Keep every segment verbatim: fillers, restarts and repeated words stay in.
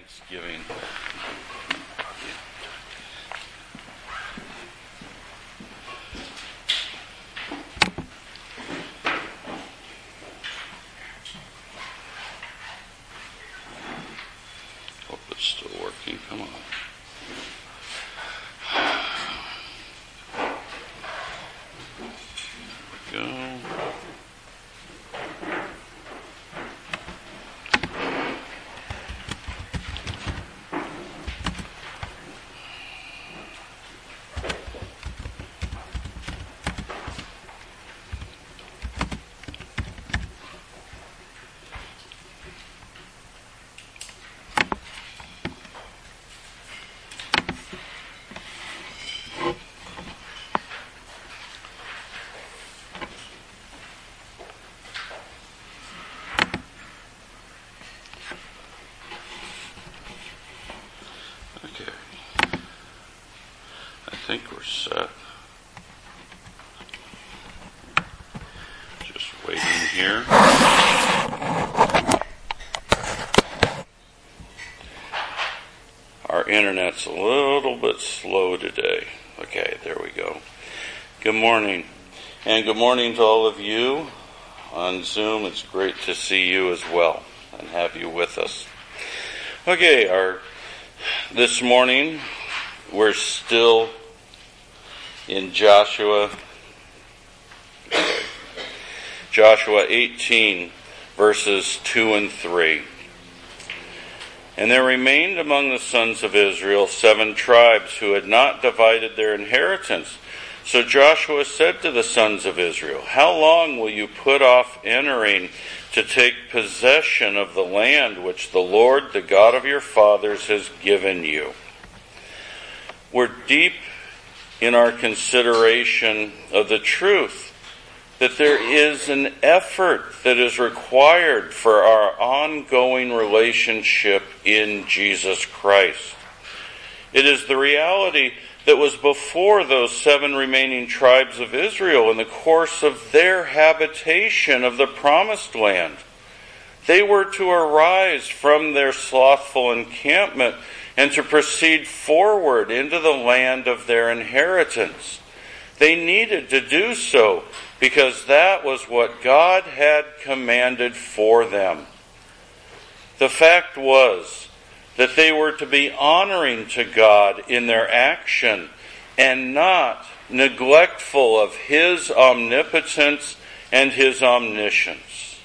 Thanksgiving. Hope it's still working. Come on. There we go. I think we're set. Just waiting here. Our internet's a little bit slow today. Okay, there we go. Good morning. And good morning to all of you on Zoom. It's great to see you as well and have you with us. Okay, our this morning we're still in Joshua, Joshua eighteen, verses two and three. And there remained among the sons of Israel seven tribes who had not divided their inheritance. So Joshua said to the sons of Israel, "How long will you put off entering to take possession of the land which the Lord, the God of your fathers, has given you?" We're deep in our consideration of the truth that there is an effort that is required for our ongoing relationship in Jesus Christ. It is the reality that was before those seven remaining tribes of Israel in the course of their habitation of the promised land. They were to arise from their slothful encampment and to proceed forward into the land of their inheritance. They needed to do so because that was what God had commanded for them. The fact was that they were to be honoring to God in their action and not neglectful of His omnipotence and His omniscience.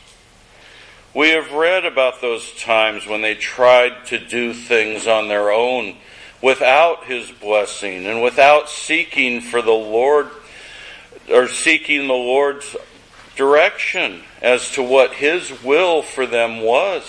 We have read about those times when they tried to do things on their own without His blessing and without seeking for the Lord or seeking the Lord's direction as to what His will for them was.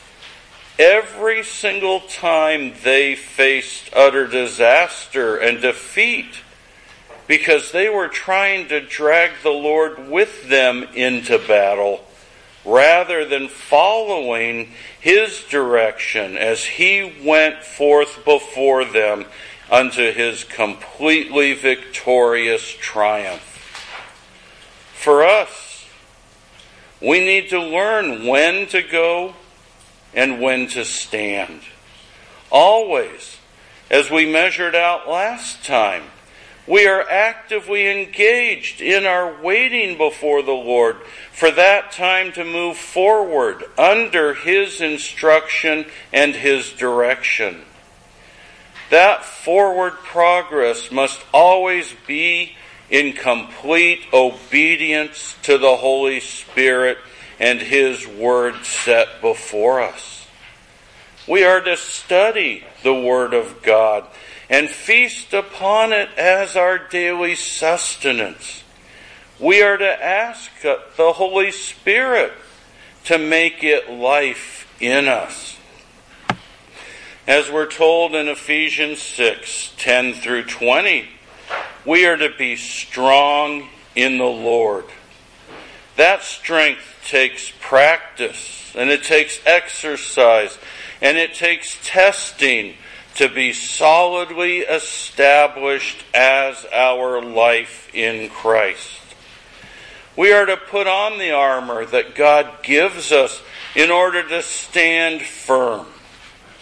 Every single time they faced utter disaster and defeat because they were trying to drag the Lord with them into battle rather than following His direction as He went forth before them unto His completely victorious triumph. For us, we need to learn when to go and when to stand. Always, as we measured out last time, we are actively engaged in our waiting before the Lord for that time to move forward under His instruction and His direction. That forward progress must always be in complete obedience to the Holy Spirit and His Word set before us. We are to study the Word of God and feast upon it as our daily sustenance. We are to ask the Holy Spirit to make it life in us. As we're told in Ephesians six, ten through twenty, we are to be strong in the Lord. That strength takes practice, and it takes exercise, and it takes testing to be solidly established as our life in Christ. We are to put on the armor that God gives us in order to stand firm.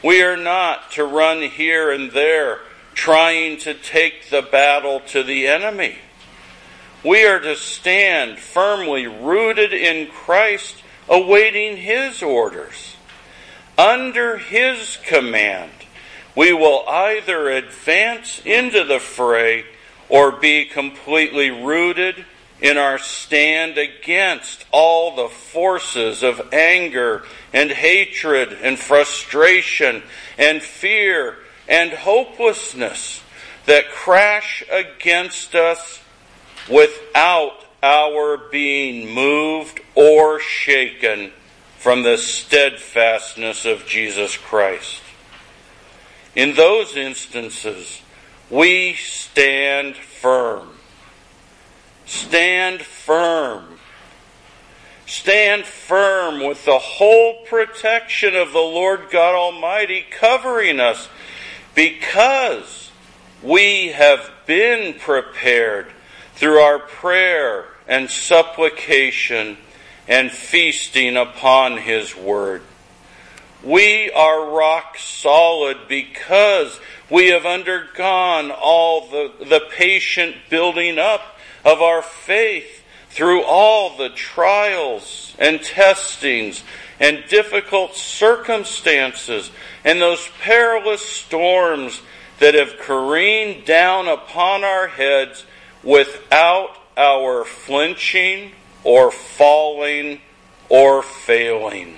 We are not to run here and there trying to take the battle to the enemy. We are to stand firmly rooted in Christ, awaiting His orders. Under His command, we will either advance into the fray or be completely rooted in our stand against all the forces of anger and hatred and frustration and fear and hopelessness that crash against us without our being moved or shaken from the steadfastness of Jesus Christ. In those instances, we stand firm. Stand firm. Stand firm with the whole protection of the Lord God Almighty covering us, because we have been prepared through our prayer and supplication and feasting upon His Word. We are rock solid because we have undergone all the, the patient building up of our faith through all the trials and testings and difficult circumstances and those perilous storms that have careened down upon our heads without our flinching or falling or failing.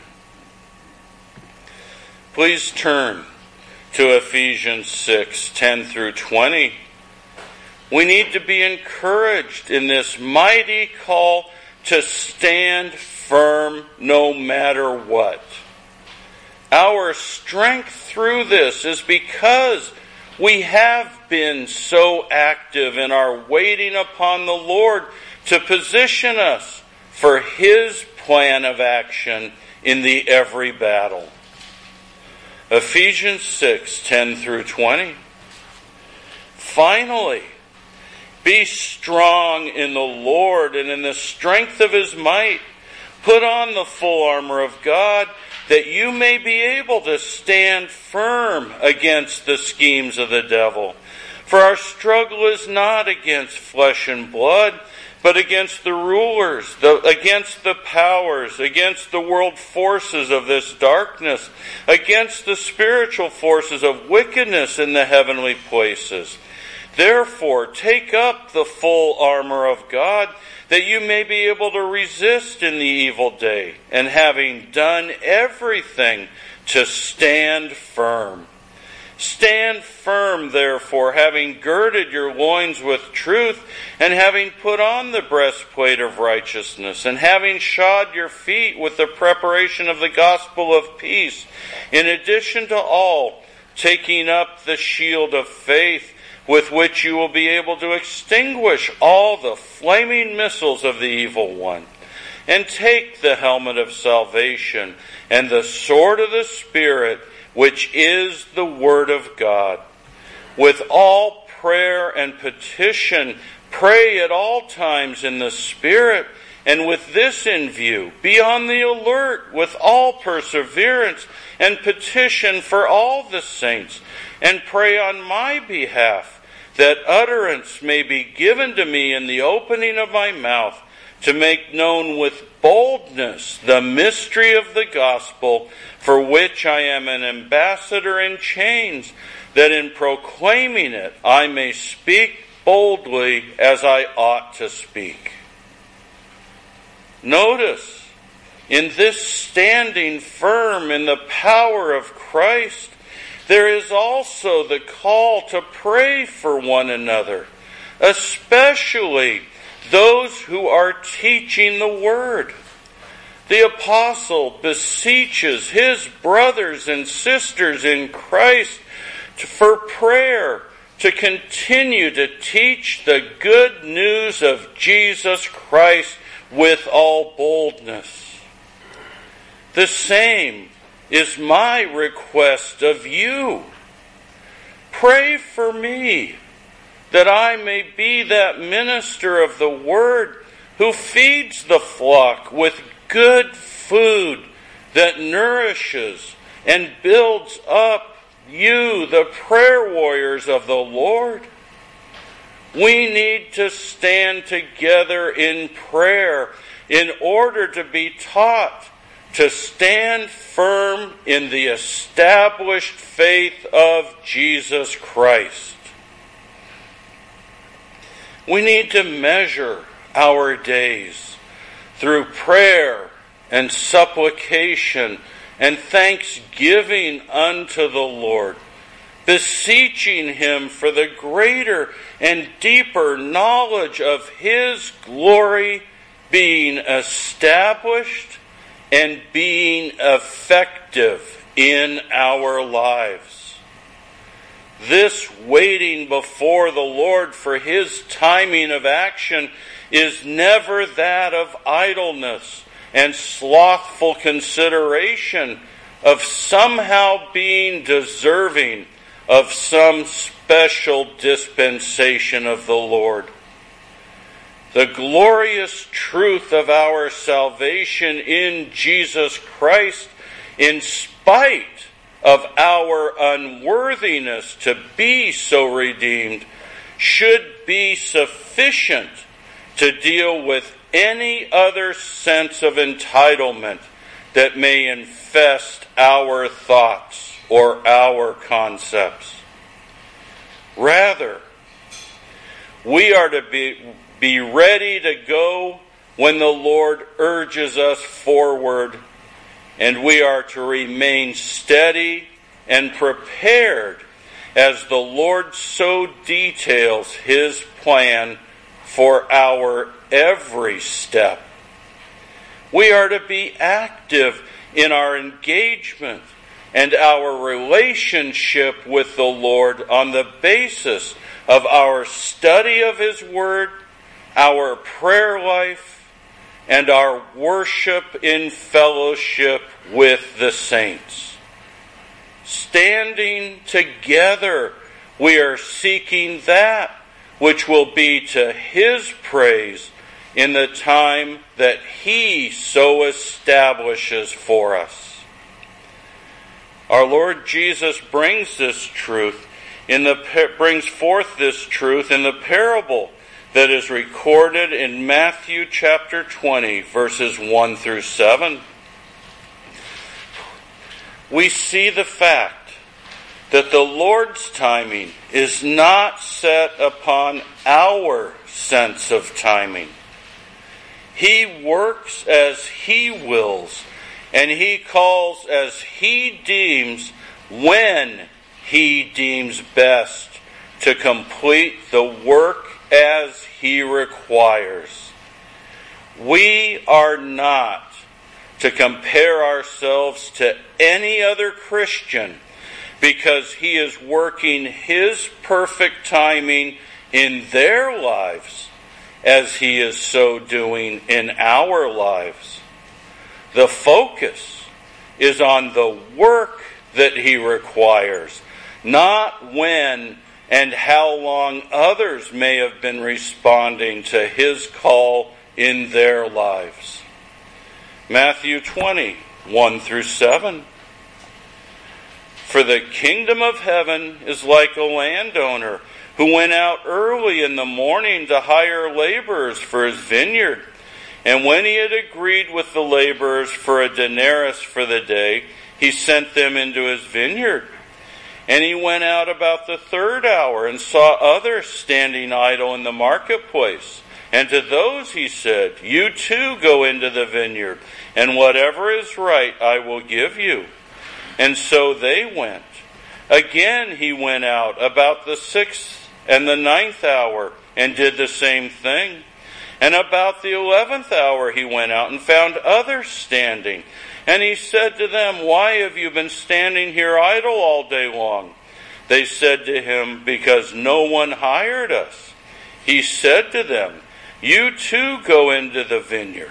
Please turn to Ephesians six, ten through twenty. We need to be encouraged in this mighty call to stand firm no matter what. Our strength through this is because we have been so active in our waiting upon the Lord to position us for His plan of action in the every battle. Ephesians six, ten through twenty. Finally, be strong in the Lord and in the strength of His might. Put on the full armor of God, that you may be able to stand firm against the schemes of the devil. For our struggle is not against flesh and blood, but against the rulers, the, against the powers, against the world forces of this darkness, against the spiritual forces of wickedness in the heavenly places. Therefore, take up the full armor of God, that you may be able to resist in the evil day, and having done everything, to stand firm. Stand firm, therefore, having girded your loins with truth, and having put on the breastplate of righteousness, and having shod your feet with the preparation of the gospel of peace, in addition to all, taking up the shield of faith, with which you will be able to extinguish all the flaming missiles of the evil one. And take the helmet of salvation and the sword of the Spirit, which is the Word of God. With all prayer and petition, pray at all times in the Spirit, and with this in view, be on the alert with all perseverance and petition for all the saints, and pray on my behalf, that utterance may be given to me in the opening of my mouth, to make known with boldness the mystery of the gospel, for which I am an ambassador in chains, that in proclaiming it I may speak boldly as I ought to speak. Notice, in this standing firm in the power of Christ, there is also the call to pray for one another, especially those who are teaching the Word. The apostle beseeches his brothers and sisters in Christ for prayer to continue to teach the good news of Jesus Christ with all boldness. The same is my request of you. Pray for me, that I may be that minister of the Word who feeds the flock with good food that nourishes and builds up you, the prayer warriors of the Lord. We need to stand together in prayer in order to be taught to stand firm in the established faith of Jesus Christ. We need to measure our days through prayer and supplication and thanksgiving unto the Lord, beseeching Him for the greater and deeper knowledge of His glory being established and being effective in our lives. This waiting before the Lord for His timing of action is never that of idleness and slothful consideration of somehow being deserving of some special dispensation of the Lord. The glorious truth of our salvation in Jesus Christ, in spite of our unworthiness to be so redeemed, should be sufficient to deal with any other sense of entitlement that may infest our thoughts or our concepts. Rather, we are to be, be ready to go when the Lord urges us forward, and we are to remain steady and prepared as the Lord so details His plan for our every step. We are to be active in our engagement and our relationship with the Lord on the basis of our study of His Word, our prayer life, and our worship in fellowship with the saints. Standing together, we are seeking that which will be to His praise in the time that He so establishes for us. Our Lord Jesus brings this truth in the brings forth this truth in the parable that is recorded in Matthew chapter twenty, verses one through seven. We see the fact that the Lord's timing is not set upon our sense of timing. He works as He wills, and He calls as He deems when He deems best to complete the work as He requires. We are not to compare ourselves to any other Christian because He is working His perfect timing in their lives as He is so doing in our lives. The focus is on the work that He requires, not when and how long others may have been responding to His call in their lives. Matthew twenty, one through seven. For the kingdom of heaven is like a landowner who went out early in the morning to hire laborers for his vineyard. And when he had agreed with the laborers for a denarius for the day, he sent them into his vineyard. And he went out about the third hour and saw others standing idle in the marketplace. And to those he said, "You too go into the vineyard, and whatever is right I will give you." And so they went. Again he went out about the sixth and the ninth hour and did the same thing. And about the eleventh hour he went out and found others standing. And he said to them, "Why have you been standing here idle all day long?" They said to him, "Because no one hired us." He said to them, "You too go into the vineyard."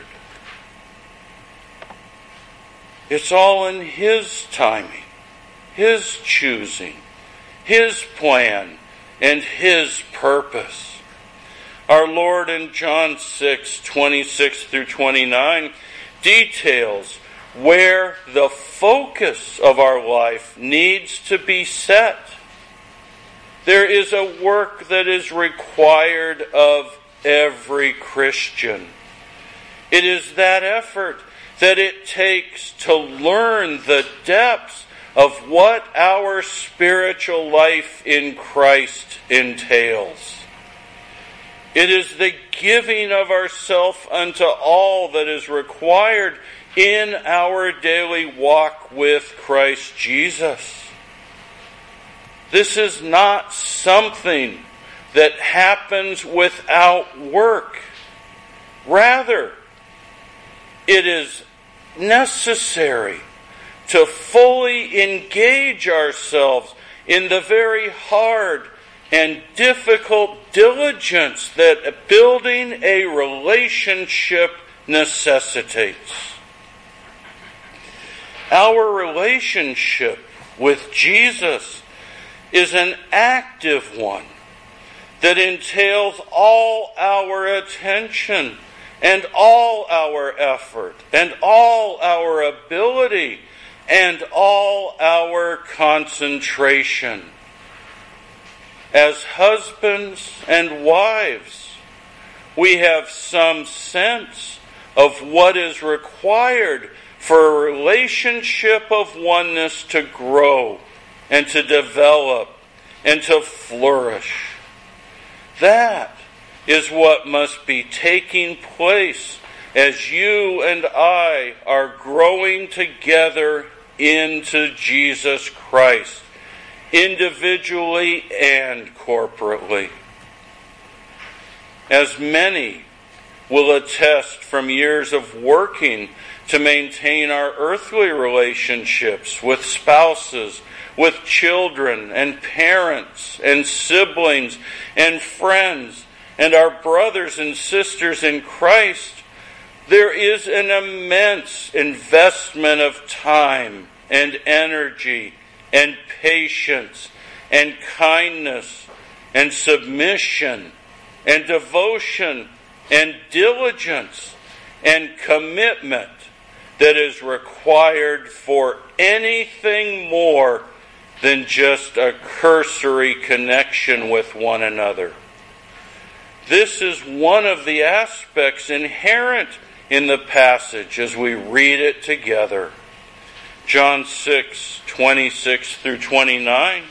It's all in His timing, His choosing, His plan, and His purpose. Our Lord in John six, twenty-six through twenty-nine details where the focus of our life needs to be set. There is a work that is required of every Christian. It is that effort that it takes to learn the depths of what our spiritual life in Christ entails. It is the giving of ourself unto all that is required in our daily walk with Christ Jesus. This is not something that happens without work. Rather, it is necessary to fully engage ourselves in the very hard and difficult diligence that building a relationship necessitates. Our relationship with Jesus is an active one that entails all our attention and all our effort and all our ability and all our concentration. As husbands and wives, we have some sense of what is required for a relationship of oneness to grow and to develop and to flourish. That is what must be taking place as you and I are growing together into Jesus Christ, individually and corporately. As many will attest from years of working to maintain our earthly relationships with spouses, with children and parents and siblings and friends and our brothers and sisters in Christ, there is an immense investment of time and energy and patience and kindness and submission and devotion and diligence and commitment that is required for anything more than just a cursory connection with one another. This is one of the aspects inherent in the passage as we read it together. John six, twenty-six through twenty-nine.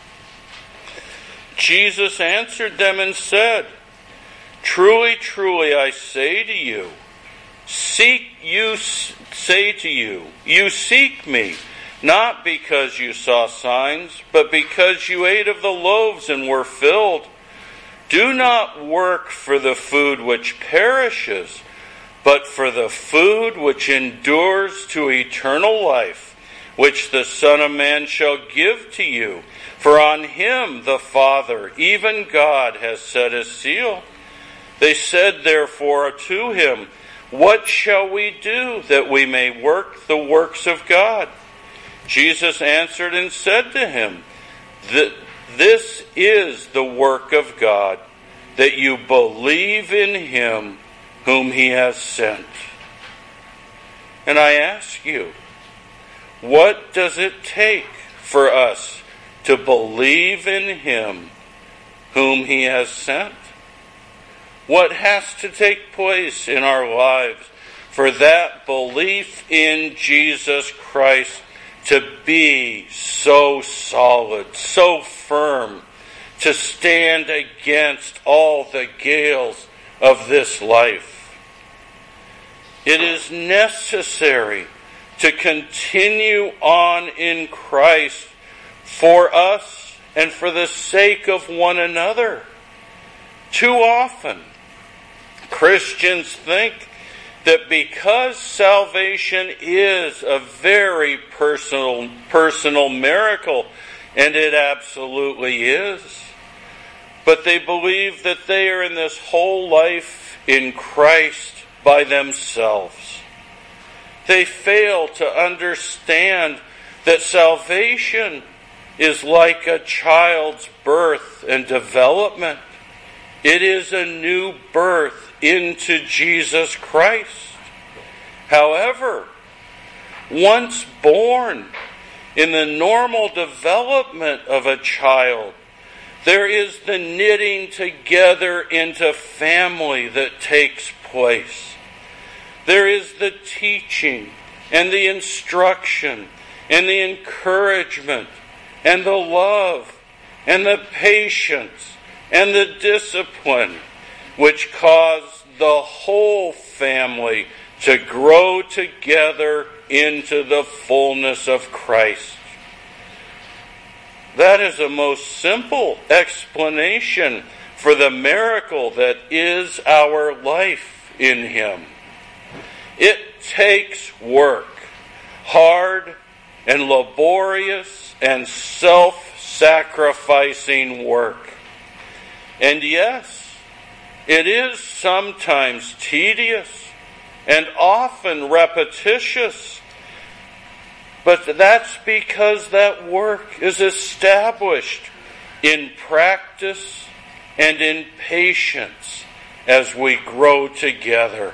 Jesus answered them and said, "Truly, truly, I say to you, seek you say to you, you seek me, not because you saw signs, but because you ate of the loaves and were filled. Do not work for the food which perishes, but for the food which endures to eternal life, which the Son of Man shall give to you. For on him the Father, even God, has set his seal." They said therefore to him, "What shall we do that we may work the works of God?" Jesus answered and said to him, "This is the work of God, that you believe in him whom he has sent." And I ask you, what does it take for us to believe in him whom he has sent? What has to take place in our lives for that belief in Jesus Christ to be so solid, so firm, to stand against all the gales of this life? It is necessary to continue on in Christ for us and for the sake of one another. Too often, Christians think that because salvation is a very personal, personal miracle, and it absolutely is, but they believe that they are in this whole life in Christ by themselves. They fail to understand that salvation is like a child's birth and development. It is a new birth into Jesus Christ. However, once born, in the normal development of a child, there is the knitting together into family that takes place. There is the teaching and the instruction and the encouragement and the love and the patience and the discipline which cause the whole family to grow together into the fullness of Christ. That is a most simple explanation for the miracle that is our life in Him. It takes work, hard and laborious and self-sacrificing work. And yes, it is sometimes tedious and often repetitious, but that's because that work is established in practice and in patience as we grow together.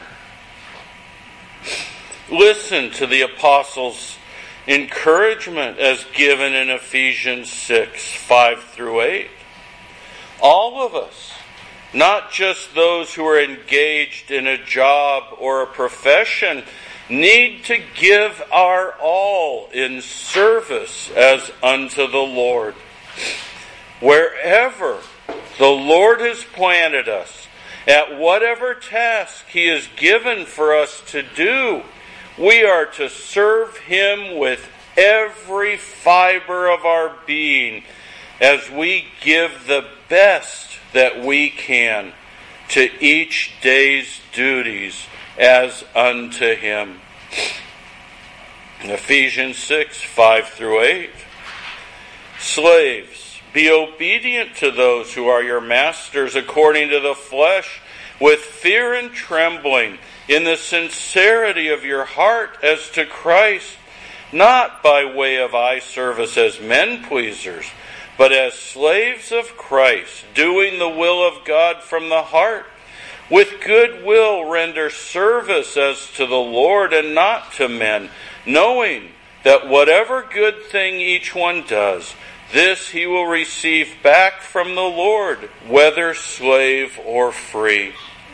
Listen to the apostles' encouragement as given in Ephesians six, five through eight. All of us, not just those who are engaged in a job or a profession, need to give our all in service as unto the Lord. Wherever the Lord has planted us, at whatever task He has given for us to do, we are to serve Him with every fiber of our being as we give the best that we can to each day's duties as unto Him. In Ephesians six, five through eight. Slaves, be obedient to those who are your masters according to the flesh, with fear and trembling, in the sincerity of your heart as to Christ, not by way of eye service as men pleasers, but as slaves of Christ, doing the will of God from the heart. With good will render service as to the Lord and not to men, knowing that whatever good thing each one does, this he will receive back from the Lord, whether slave or free.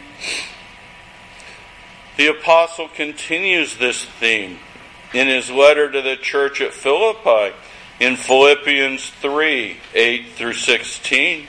The apostle continues this theme in his letter to the church at Philippi in Philippians three, eight through sixteen.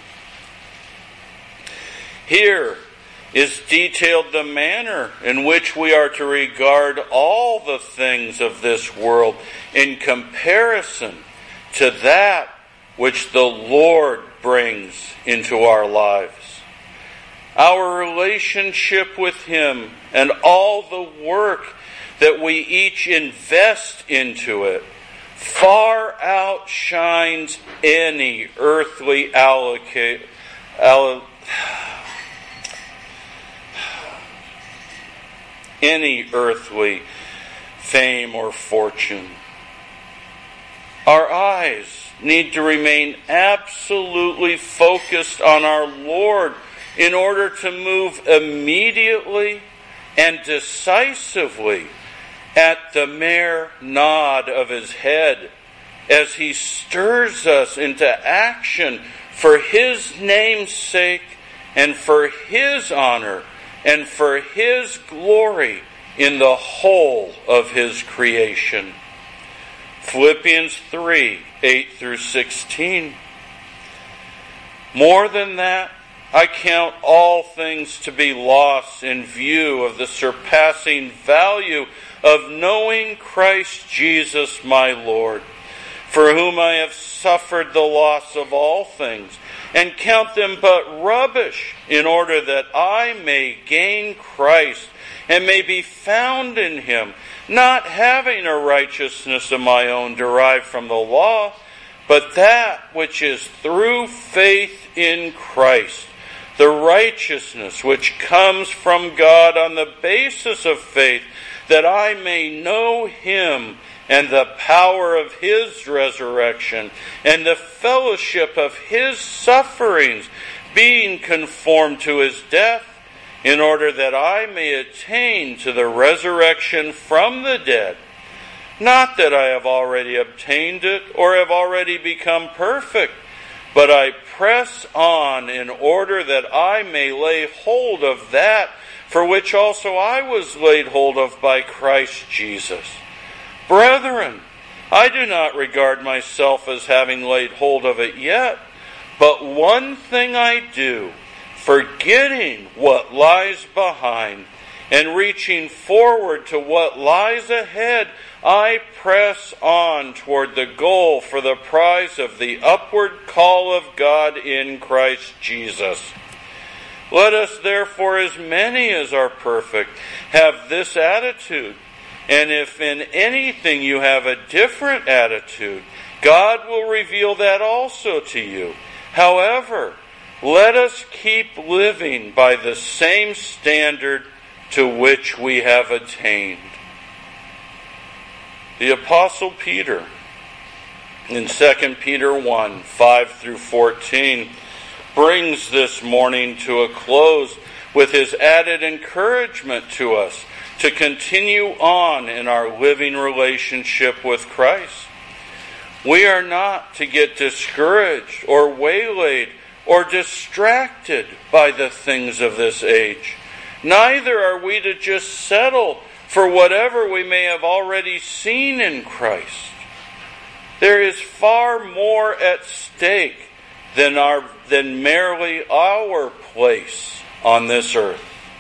Here is detailed the manner in which we are to regard all the things of this world in comparison to that which the Lord brings into our lives. Our relationship with Him and all the work that we each invest into it far outshines any earthly allocate, allo, any earthly fame or fortune. Our eyes need to remain absolutely focused on our Lord in order to move immediately and decisively at the mere nod of His head as He stirs us into action for His name's sake and for His honor and for His glory in the whole of His creation. Philippians three, eight through sixteen. More than that, I count all things to be lost in view of the surpassing value of knowing Christ Jesus my Lord, for whom I have suffered the loss of all things, and count them but rubbish, in order that I may gain Christ, and may be found in Him, not having a righteousness of my own derived from the law, but that which is through faith in Christ, the righteousness which comes from God on the basis of faith, that I may know Him and the power of His resurrection and the fellowship of His sufferings, being conformed to His death, in order that I may attain to the resurrection from the dead. Not that I have already obtained it or have already become perfect, but I press on in order that I may lay hold of that for which also I was laid hold of by Christ Jesus. Brethren, I do not regard myself as having laid hold of it yet, but one thing I do, forgetting what lies behind and reaching forward to what lies ahead, I press on toward the goal for the prize of the upward call of God in Christ Jesus. Let us therefore, as many as are perfect, have this attitude. And if in anything you have a different attitude, God will reveal that also to you. However, let us keep living by the same standard to which we have attained. The Apostle Peter, in Second Peter one, five through fourteen, brings this morning to a close with his added encouragement to us to continue on in our living relationship with Christ. We are not to get discouraged or waylaid or distracted by the things of this age. Neither are we to just settle for whatever we may have already seen in Christ. There is far more at stake than our than merely our place on this earth.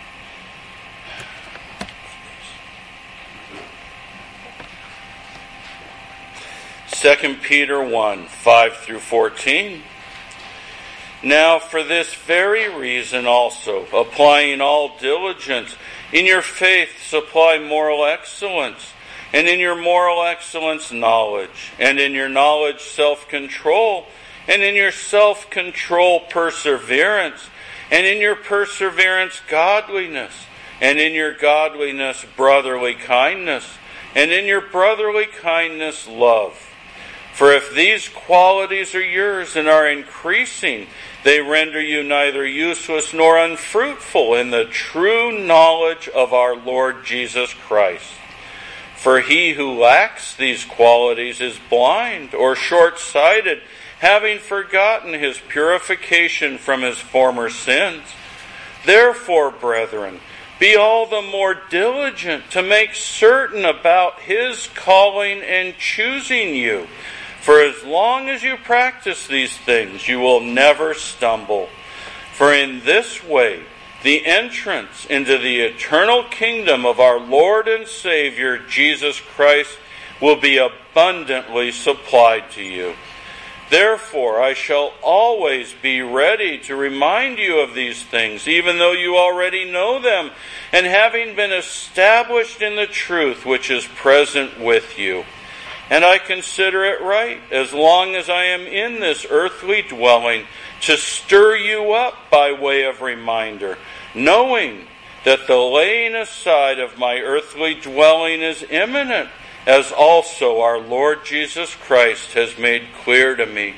Second Peter one, five through fourteen. Now for this very reason also, applying all diligence, in your faith supply moral excellence, and in your moral excellence knowledge, and in your knowledge self-control, and in your self-control perseverance, and in your perseverance godliness, and in your godliness brotherly kindness, and in your brotherly kindness love. For if these qualities are yours and are increasing, they render you neither useless nor unfruitful in the true knowledge of our Lord Jesus Christ. For he who lacks these qualities is blind or short-sighted, having forgotten his purification from his former sins. Therefore, brethren, be all the more diligent to make certain about his calling and choosing you. For as long as you practice these things, you will never stumble. For in this way, the entrance into the eternal kingdom of our Lord and Savior, Jesus Christ, will be abundantly supplied to you. Therefore, I shall always be ready to remind you of these things, even though you already know them, and having been established in the truth which is present with you. And I consider it right, as long as I am in this earthly dwelling, to stir you up by way of reminder, knowing that the laying aside of my earthly dwelling is imminent, as also our Lord Jesus Christ has made clear to me.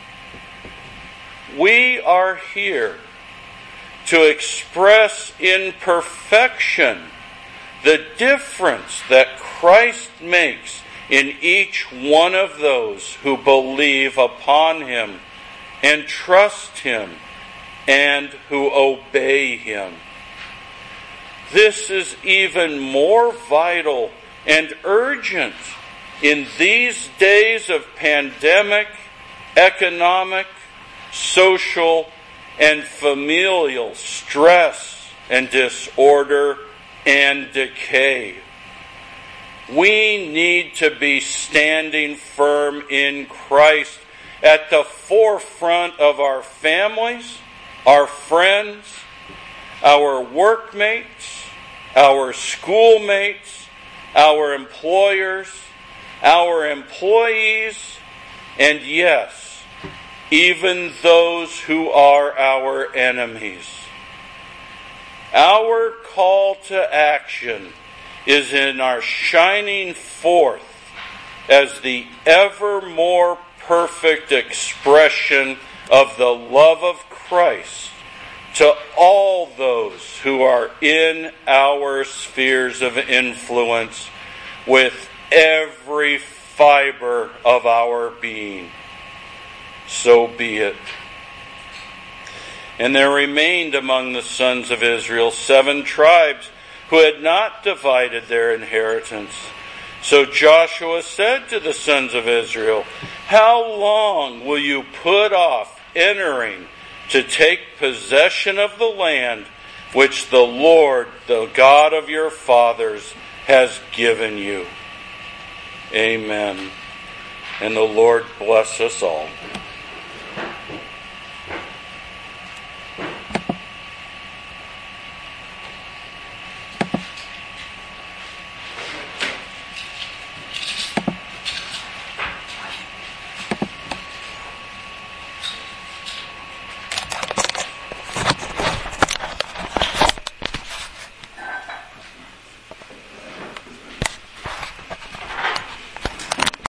We are here to express in perfection the difference that Christ makes in each one of those who believe upon him and trust him and who obey him. This is even more vital and urgent in these days of pandemic, economic, social, and familial stress and disorder and decay. We need to be standing firm in Christ at the forefront of our families, our friends, our workmates, our schoolmates, our employers, our employees, and yes, even those who are our enemies. Our call to action is in our shining forth as the ever more perfect expression of the love of Christ to all those who are in our spheres of influence with every fiber of our being. So be it. And there remained among the sons of Israel seven tribes who had not divided their inheritance. So Joshua said to the sons of Israel, how long will you put off entering to take possession of the land which the Lord, the God of your fathers, has given you? Amen. And the Lord bless us all.